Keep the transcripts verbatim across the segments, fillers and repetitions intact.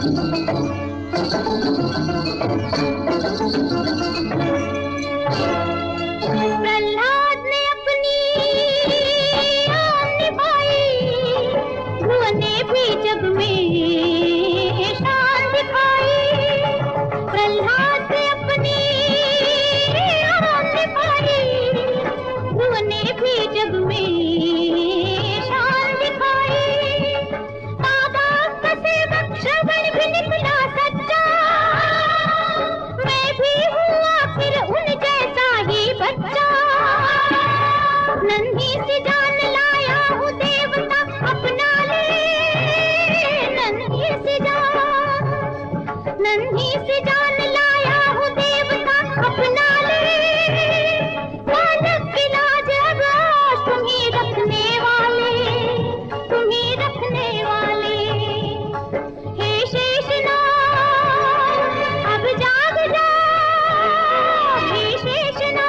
नन्ही सी जान लाया हूँ देवता अपना ले, बालक की लाज अब तुम ही रखने वाले, तुम ही रखने वाले। हे शेषनाग अब जाग जाओ, हे शेषनाग।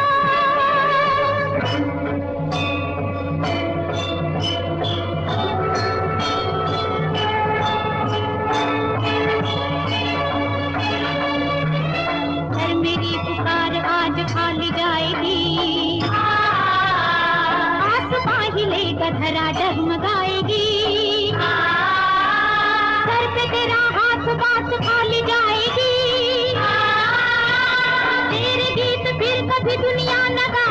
खाली जाएगी, आसमां ही लेकर धरा डगमगाएगी, सर पे तेरा हाथ बात खाली जाएगी, तेरे गीत फिर कभी दुनिया न